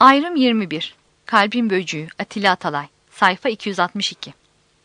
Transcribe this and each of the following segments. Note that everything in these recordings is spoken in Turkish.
Ayrım 21. Kalbin Böcüğü, Atilla Atalay. Sayfa 262.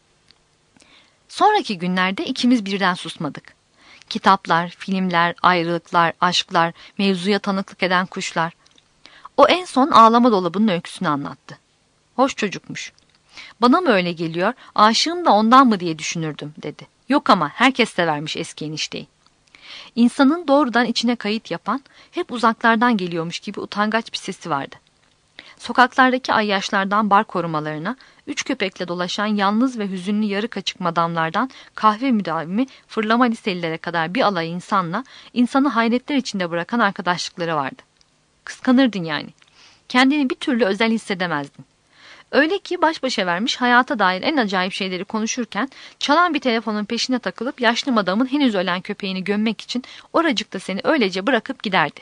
Sonraki günlerde ikimiz birden susmadık. Kitaplar, filmler, ayrılıklar, aşklar, mevzuya tanıklık eden kuşlar. O en son ağlama dolabının öyküsünü anlattı. Hoş çocukmuş. Bana mı öyle geliyor, aşığım da ondan mı diye düşünürdüm, dedi. Yok ama herkes severmiş eski enişteyi. İnsanın doğrudan içine kayıt yapan, hep uzaklardan geliyormuş gibi utangaç bir sesi vardı. Sokaklardaki ayyaşlardan bar korumalarına, 3 köpekle dolaşan yalnız ve hüzünlü yarı kaçık madamlardan kahve müdavimi fırlama liselilere kadar bir alay insanla insanı hayretler içinde bırakan arkadaşlıkları vardı. Kıskanırdın yani. Kendini bir türlü özel hissedemezdin. Öyle ki baş başa vermiş hayata dair en acayip şeyleri konuşurken çalan bir telefonun peşine takılıp yaşlı madamın henüz ölen köpeğini gömmek için oracıkta seni öylece bırakıp giderdi.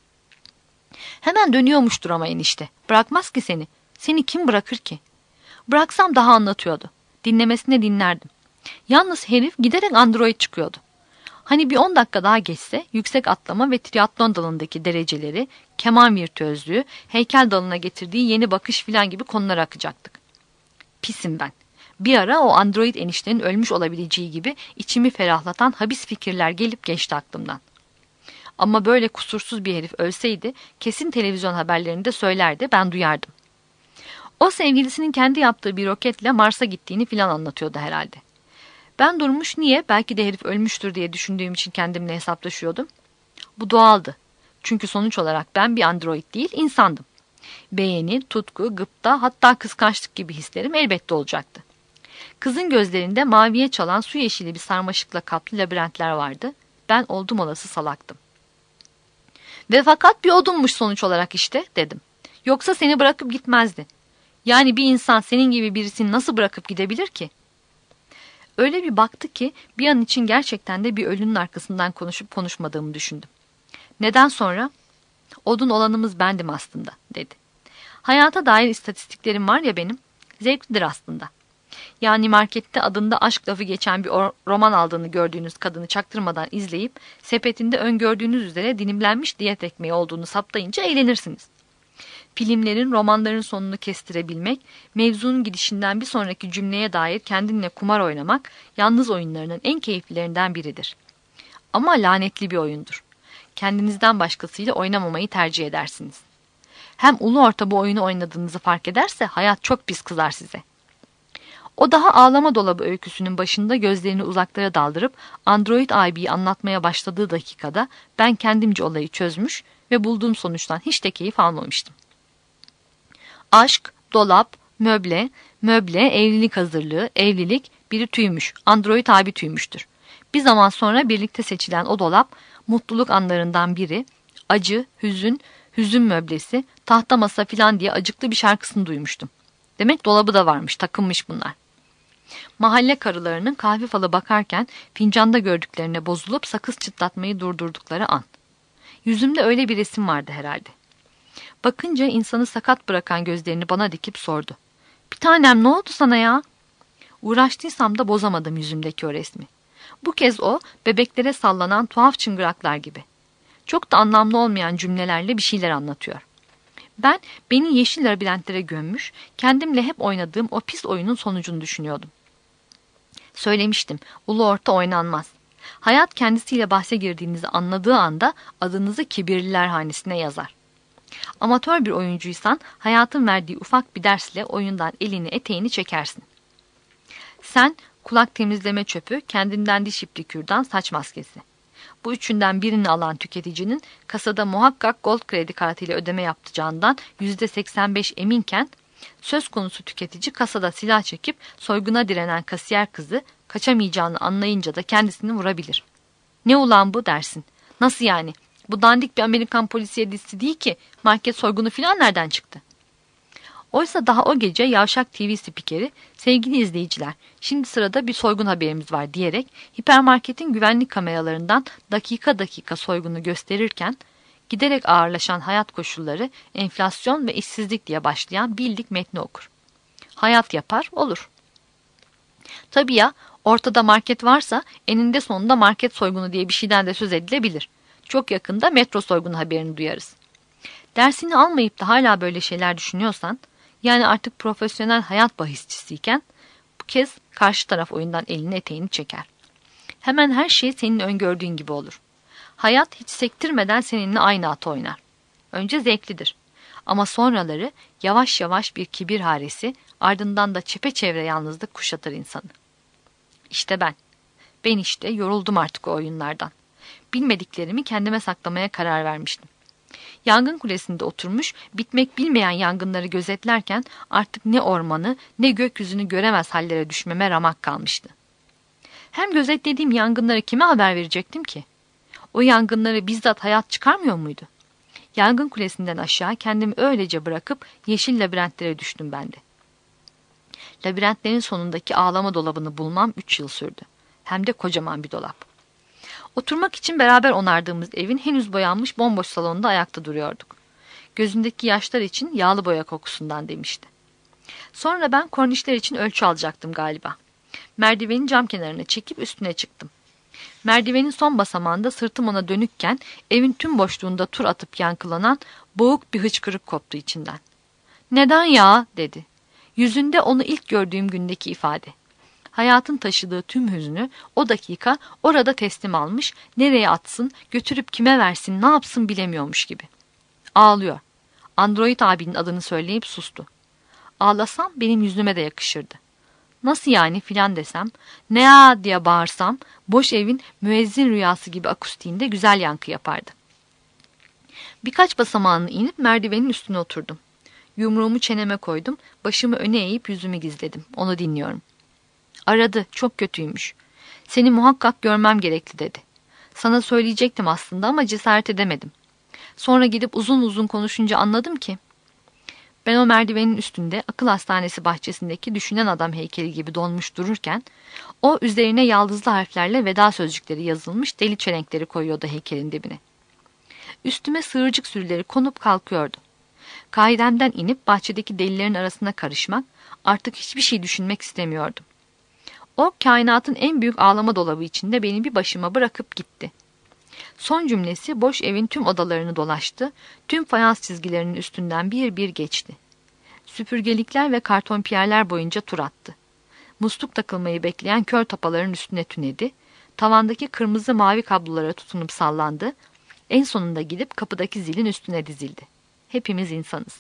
Hemen dönüyormuştur ama enişte. Bırakmaz ki seni. Seni kim bırakır ki? Bıraksam daha anlatıyordu. Dinlemesine dinlerdim. Yalnız herif giderek android çıkıyordu. Hani bir 10 dakika daha geçse yüksek atlama ve triatlon dalındaki dereceleri, keman virtüözlüğü, heykel dalına getirdiği yeni bakış filan gibi konulara akacaktık. Pisim ben. Bir ara o android eniştenin ölmüş olabileceği gibi içimi ferahlatan habis fikirler gelip geçti aklımdan. Ama böyle kusursuz bir herif ölseydi kesin televizyon haberlerinde söylerdi, ben duyardım. O sevgilisinin kendi yaptığı bir roketle Mars'a gittiğini filan anlatıyordu herhalde. Ben durmuş niye, belki de herif ölmüştür diye düşündüğüm için kendimle hesaplaşıyordum. Bu doğaldı. Çünkü sonuç olarak ben bir android değil, insandım. Beğeni, tutku, gıpta, hatta kıskançlık gibi hislerim elbette olacaktı. Kızın gözlerinde maviye çalan su yeşili bir sarmaşıkla kaplı labirentler vardı. Ben oldum olası salaktım. Ve fakat bir odunmuş sonuç olarak işte, dedim. Yoksa seni bırakıp gitmezdi. Yani bir insan senin gibi birisini nasıl bırakıp gidebilir ki? Öyle bir baktı ki bir an için gerçekten de bir ölünün arkasından konuşup konuşmadığımı düşündüm. Neden sonra? Odun olanımız bendim aslında, dedi. Hayata dair istatistiklerim var ya benim, zevklidir aslında. Yani markette adında aşk lafı geçen bir roman aldığını gördüğünüz kadını çaktırmadan izleyip sepetinde öngördüğünüz üzere dilimlenmiş diyet ekmeği olduğunu saptayınca eğlenirsiniz. Filmlerin, romanların sonunu kestirebilmek, mevzunun gidişinden bir sonraki cümleye dair kendinle kumar oynamak, yalnız oyunlarının en keyiflilerinden biridir. Ama lanetli bir oyundur. Kendinizden başkasıyla oynamamayı tercih edersiniz. Hem ulu orta bu oyunu oynadığınızı fark ederse hayat çok pis kızar size. O daha ağlama dolabı öyküsünün başında gözlerini uzaklara daldırıp android abiyi anlatmaya başladığı dakikada ben kendimce olayı çözmüş ve bulduğum sonuçtan hiç de keyif almamıştım. Aşk, dolap, möble, evlilik hazırlığı, evlilik, biri tüymüş, android abi tüymüştür. Bir zaman sonra birlikte seçilen o dolap, mutluluk anlarından biri, acı, hüzün möblesi, tahta masa filan diye acıklı bir şarkısını duymuştum. Demek dolabı da varmış, takılmış bunlar. Mahalle karılarının kahve falı bakarken fincanda gördüklerine bozulup sakız çıtlatmayı durdurdukları an. Yüzümde öyle bir resim vardı herhalde. Bakınca insanı sakat bırakan gözlerini bana dikip sordu. Bir tanem ne oldu sana ya? Uğraştıysam da bozamadım yüzümdeki o resmi. Bu kez o bebeklere sallanan tuhaf çıngıraklar gibi. Çok da anlamlı olmayan cümlelerle bir şeyler anlatıyor. Ben beni yeşil labirentlere gömmüş, kendimle hep oynadığım o pis oyunun sonucunu düşünüyordum. Söylemiştim, ulu orta oynanmaz. Hayat kendisiyle bahse girdiğinizi anladığı anda adınızı kibirliler hanesine yazar. Amatör bir oyuncuysan hayatın verdiği ufak bir dersle oyundan elini eteğini çekersin. Sen kulak temizleme çöpü, kendinden diş ipli kürdan, saç maskesi. Bu üçünden birini alan tüketicinin kasada muhakkak gold kredi kartıyla ödeme yapacağından %85 eminken söz konusu tüketici kasada silah çekip soyguna direnen kasiyer kızı kaçamayacağını anlayınca da kendisini vurabilir. Ne ulan bu dersin? Nasıl yani? Bu dandik bir Amerikan polisiye dizisi değil ki, market soygunu filan nereden çıktı? Oysa daha o gece yavşak TV spikeri, sevgili izleyiciler, şimdi sırada bir soygun haberimiz var diyerek hipermarketin güvenlik kameralarından dakika dakika soygunu gösterirken, giderek ağırlaşan hayat koşulları, enflasyon ve işsizlik diye başlayan bildik metni okur. Hayat yapar, olur. Tabii ya, ortada market varsa eninde sonunda market soygunu diye bir şeyden de söz edilebilir. Çok yakında metro soygunu haberini duyarız. Dersini almayıp da hala böyle şeyler düşünüyorsan, yani artık profesyonel hayat bahisçisiyken, bu kez karşı taraf oyundan elini eteğini çeker. Hemen her şey senin öngördüğün gibi olur. Hayat hiç sektirmeden seninle aynı atı oynar. Önce zevklidir. Ama sonraları yavaş yavaş bir kibir haresi, ardından da çepeçevre yalnızlık kuşatır insanı. İşte ben. Ben işte yoruldum artık o oyunlardan. Bilmediklerimi kendime saklamaya karar vermiştim. Yangın kulesinde oturmuş, bitmek bilmeyen yangınları gözetlerken artık ne ormanı ne gökyüzünü göremez hallere düşmeme ramak kalmıştı. Hem gözetlediğim yangınları kime haber verecektim ki? O yangınları bizzat hayat çıkarmıyor muydu? Yangın kulesinden aşağı kendimi öylece bırakıp yeşil labirentlere düştüm ben de. Labirentlerin sonundaki ağlama dolabını bulmam 3 yıl sürdü. Hem de kocaman bir dolap. Oturmak için beraber onardığımız evin henüz boyanmış bomboş salonunda ayakta duruyorduk. Gözündeki yaşlar için yağlı boya kokusundan demişti. Sonra ben kornişler için ölçü alacaktım galiba. Merdiveni cam kenarına çekip üstüne çıktım. Merdivenin son basamağında sırtım ona dönükken evin tüm boşluğunda tur atıp yankılanan boğuk bir hıçkırık koptu içinden. "Neden ya?" dedi. Yüzünde onu ilk gördüğüm gündeki ifade. Hayatın taşıdığı tüm hüznü o dakika orada teslim almış, nereye atsın, götürüp kime versin, ne yapsın bilemiyormuş gibi. Ağlıyor. Android abinin adını söyleyip sustu. Ağlasam benim yüzüme de yakışırdı. Nasıl yani filan desem, ne ya diye bağırsam, boş evin müezzin rüyası gibi akustiğinde güzel yankı yapardı. Birkaç basamağını inip merdivenin üstüne oturdum. Yumruğumu çeneme koydum, başımı öne eğip yüzümü gizledim. Onu dinliyorum. Aradı, çok kötüymüş. Seni muhakkak görmem gerekli dedi. Sana söyleyecektim aslında ama cesaret edemedim. Sonra gidip uzun uzun konuşunca anladım ki, ben o merdivenin üstünde akıl hastanesi bahçesindeki düşünen adam heykeli gibi donmuş dururken, o üzerine yaldızlı harflerle veda sözcükleri yazılmış deli çelenkleri koyuyordu heykelin dibine. Üstüme sığırcık sürüleri konup kalkıyordu. Kaidemden inip bahçedeki delilerin arasına karışmak, artık hiçbir şey düşünmek istemiyordum. O kainatın en büyük ağlama dolabı içinde beni bir başıma bırakıp gitti. Son cümlesi boş evin tüm odalarını dolaştı, tüm fayans çizgilerinin üstünden bir bir geçti. Süpürgelikler ve kartonpiyerler boyunca tur attı. Musluk takılmayı bekleyen kör tapaların üstüne tünedi, tavandaki kırmızı mavi kablolara tutunup sallandı, en sonunda gidip kapıdaki zilin üstüne dizildi. Hepimiz insanız.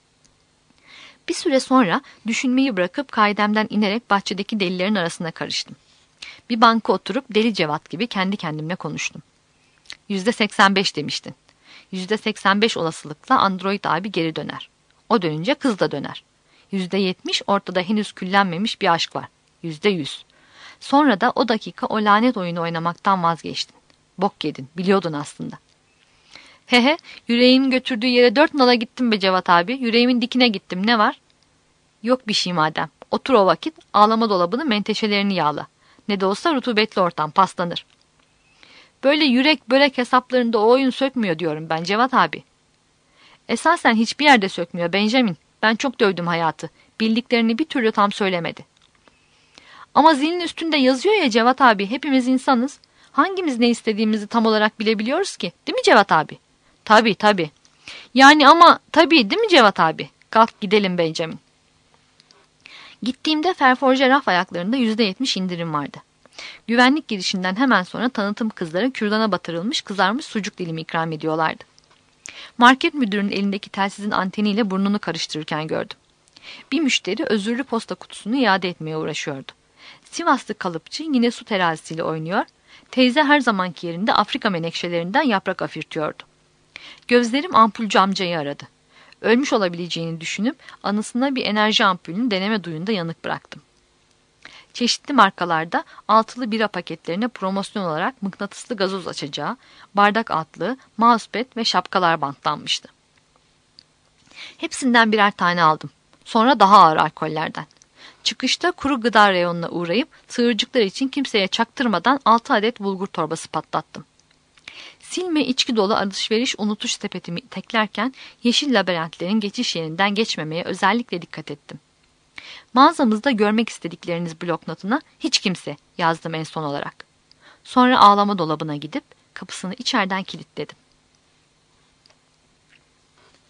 Bir süre sonra düşünmeyi bırakıp kaidemden inerek bahçedeki delilerin arasına karıştım. Bir banka oturup deli Cevat gibi kendi kendimle konuştum. %85 demiştin. %85 olasılıkla Android abi geri döner. O dönünce kız da döner. %70 ortada henüz küllenmemiş bir aşk var. %100. Sonra da o dakika o lanet oyunu oynamaktan vazgeçtin. Bok yedin, biliyordun aslında. Hehe, yüreğimin götürdüğü yere 4 nala gittim be Cevat abi. Yüreğimin dikine gittim, ne var? Yok bir şey madem. Otur o vakit, ağlama dolabının menteşelerini yağla. Ne de olsa rutubetli ortam, paslanır. Böyle yürek börek hesaplarında o oyun sökmüyor diyorum ben Cevat abi. Esasen hiçbir yerde sökmüyor Benjamin. Ben çok dövdüm hayatı. Bildiklerini bir türlü tam söylemedi. Ama zilin üstünde yazıyor ya Cevat abi, hepimiz insanız. Hangimiz ne istediğimizi tam olarak bilebiliyoruz ki? Değil mi Cevat abi? Tabii tabii. Yani ama tabii değil mi Cevat abi? Kalk gidelim Benjamin. Gittiğimde ferforje raf ayaklarında %70 indirim vardı. Güvenlik girişinden hemen sonra tanıtım kızlara kürdana batırılmış kızarmış sucuk dilimi ikram ediyorlardı. Market müdürünün elindeki telsizin anteniyle burnunu karıştırırken gördüm. Bir müşteri özürlü posta kutusunu iade etmeye uğraşıyordu. Sivaslı kalıpçı yine su terazisiyle oynuyor, teyze her zamanki yerinde Afrika menekşelerinden yaprak afirtiyordu. Gözlerim ampulcü amcayı aradı. Ölmüş olabileceğini düşünüp anısına bir enerji ampulünü deneme duyunda yanık bıraktım. Çeşitli markalarda altılı bira paketlerine promosyon olarak mıknatıslı gazoz açacağı, bardak altlığı, mousepad ve şapkalar bantlanmıştı. Hepsinden birer tane aldım. Sonra daha ağır alkollerden. Çıkışta kuru gıda reyonuna uğrayıp sığırcıklar için kimseye çaktırmadan 6 adet bulgur torbası patlattım. Silme içki dolu alışveriş unutuş sepetimi teklerken yeşil labirentlerin geçiş yerinden geçmemeye özellikle dikkat ettim. Mağazamızda görmek istedikleriniz bloknotuna hiç kimse yazdım en son olarak. Sonra ağlama dolabına gidip kapısını içeriden kilitledim.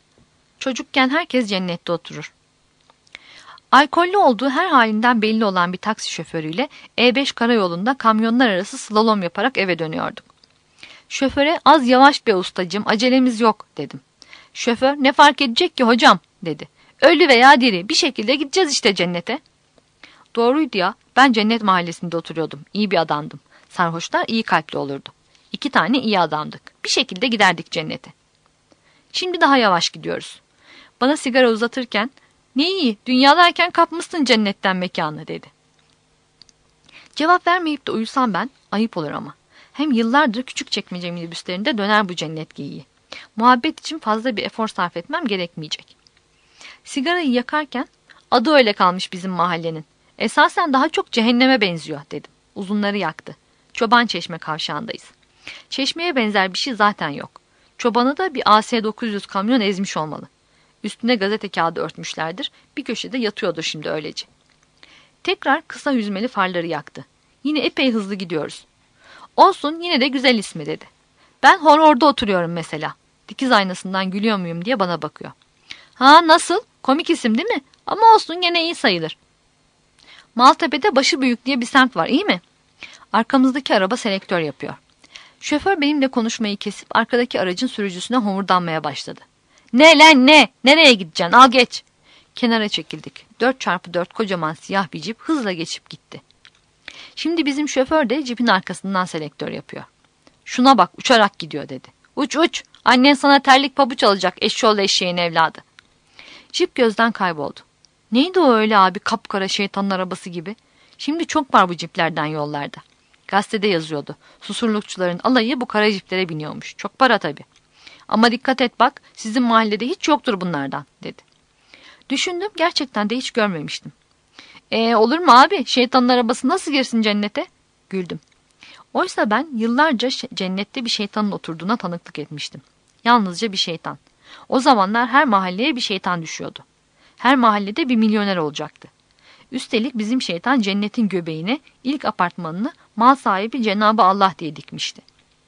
Çocukken herkes cennette oturur. Alkollü olduğu her halinden belli olan bir taksi şoförüyle E5 karayolunda kamyonlar arası slalom yaparak eve dönüyorduk. Şoföre az yavaş be ustacığım, acelemiz yok dedim. Şoför ne fark edecek ki hocam dedi. Ölü veya diri bir şekilde gideceğiz işte cennete. Doğruydu ya, ben cennet mahallesinde oturuyordum. İyi bir adamdım. Sarhoşlar iyi kalpli olurdu. 2 tane iyi adamdık. Bir şekilde giderdik cennete. Şimdi daha yavaş gidiyoruz. Bana sigara uzatırken ne iyi dünyadayken kapmışsın cennetten mekanı dedi. Cevap vermeyip de uyusam ben ayıp olur ama. Hem yıllardır Küçükçekmece minibüslerinde döner bu cennet geyiği. Muhabbet için fazla bir efor sarf etmem gerekmeyecek. Sigarayı yakarken adı öyle kalmış bizim mahallenin. Esasen daha çok cehenneme benziyor dedim. Uzunları yaktı. Çobançeşme kavşağındayız. Çeşmeye benzer bir şey zaten yok. Çobanı da bir AS900 kamyon ezmiş olmalı. Üstüne gazete kağıdı örtmüşlerdir. Bir köşede yatıyordur şimdi öylece. Tekrar kısa hüzmeli farları yaktı. Yine epey hızlı gidiyoruz. Olsun yine de güzel ismi dedi. Ben hororda oturuyorum mesela. Dikiz aynasından gülüyor muyum diye bana bakıyor. Ha nasıl? Komik isim değil mi? Ama olsun gene iyi sayılır. Maltepe'de başı büyük diye bir semt var, iyi mi? Arkamızdaki araba selektör yapıyor. Şoför benimle konuşmayı kesip arkadaki aracın sürücüsüne homurdanmaya başladı. Ne lan ne? Nereye gideceksin? Al geç. Kenara çekildik. 4x4 kocaman siyah bir cip hızla geçip gitti. Şimdi bizim şoför de cipin arkasından selektör yapıyor. Şuna bak uçarak gidiyor dedi. Uç uç. Annen sana terlik pabuç alacak eşşoğlu eşeğin evladı. Cip gözden kayboldu. Neydi o öyle abi kapkara şeytanın arabası gibi? Şimdi çok var bu ciplerden yollarda. Gazetede yazıyordu. Susurlukçuların alayı bu kara ciplere biniyormuş. Çok para tabii. Ama dikkat et bak sizin mahallede hiç yoktur bunlardan dedi. Düşündüm gerçekten de hiç görmemiştim. Olur mu abi şeytanın arabası nasıl girsin cennete? Güldüm. Oysa ben yıllarca cennette bir şeytanın oturduğuna tanıklık etmiştim. Yalnızca bir şeytan. O zamanlar her mahalleye bir şeytan düşüyordu. Her mahallede bir milyoner olacaktı. Üstelik bizim şeytan cennetin göbeğine ilk apartmanını mal sahibi Cenab-ı Allah diye dikmişti.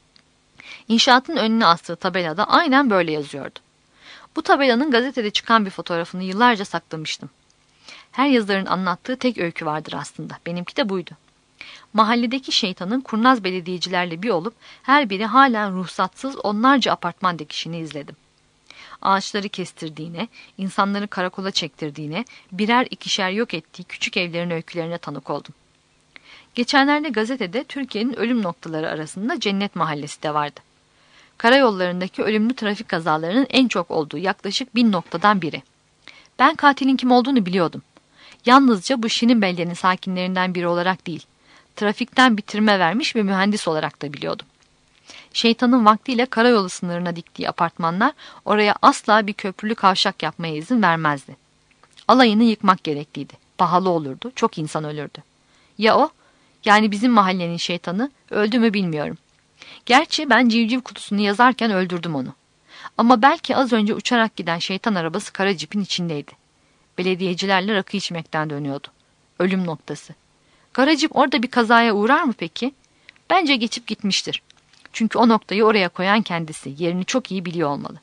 İnşaatın önüne astığı tabelada aynen böyle yazıyordu. Bu tabelanın gazetede çıkan bir fotoğrafını yıllarca saklamıştım. Her yazarın anlattığı tek öykü vardır aslında. Benimki de buydu. Mahalledeki şeytanın kurnaz belediyecilerle bir olup her biri halen ruhsatsız onlarca apartman dikişini izledim. Ağaçları kestirdiğine, insanları karakola çektirdiğine, birer ikişer yok ettiği küçük evlerin öykülerine tanık oldum. Geçenlerde gazetede Türkiye'nin ölüm noktaları arasında Cennet Mahallesi de vardı. Karayollarındaki ölümlü trafik kazalarının en çok olduğu yaklaşık 1000 noktadan biri. Ben katilin kim olduğunu biliyordum. Yalnızca bu Şirin beldenin sakinlerinden biri olarak değil, trafikten bitirme vermiş ve mühendis olarak da biliyordum. Şeytanın vaktiyle karayolu sınırına diktiği apartmanlar oraya asla bir köprülü kavşak yapmaya izin vermezdi. Alayını yıkmak gerekliydi. Pahalı olurdu, çok insan ölürdü. Ya o? Yani bizim mahallenin şeytanı öldü mü bilmiyorum. Gerçi ben civciv kutusunu yazarken öldürdüm onu. Ama belki az önce uçarak giden şeytan arabası kara cipin içindeydi. Belediyecilerle rakı içmekten dönüyordu. Ölüm noktası. Kara cip orada bir kazaya uğrar mı peki? Bence geçip gitmiştir. Çünkü o noktayı oraya koyan kendisi. Yerini çok iyi biliyor olmalı.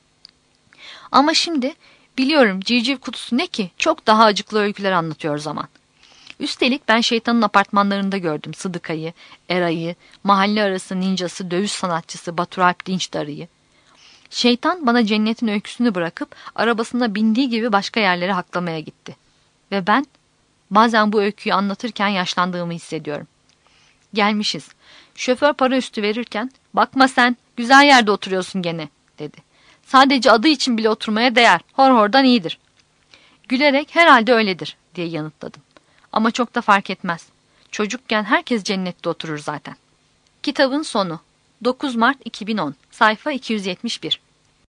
Ama şimdi biliyorum civciv kutusu ne ki? Çok daha acıklı öyküler anlatıyor zaman. Üstelik ben şeytanın apartmanlarında gördüm Sıdıka'yı, Eray'ı, mahalle arası ninjası, dövüş sanatçısı Baturalp Dinçdar'ı. Şeytan bana cennetin öyküsünü bırakıp arabasına bindiği gibi başka yerlere haklamaya gitti. Ve ben bazen bu öyküyü anlatırken yaşlandığımı hissediyorum. Gelmişiz. Şoför para üstü verirken bakma sen güzel yerde oturuyorsun gene dedi. Sadece adı için bile oturmaya değer. Horhordan iyidir. Gülerek herhalde öyledir diye yanıtladım. Ama çok da fark etmez. Çocukken herkes cennette oturur zaten. Kitabın sonu. 9 Mart 2010. Sayfa 271.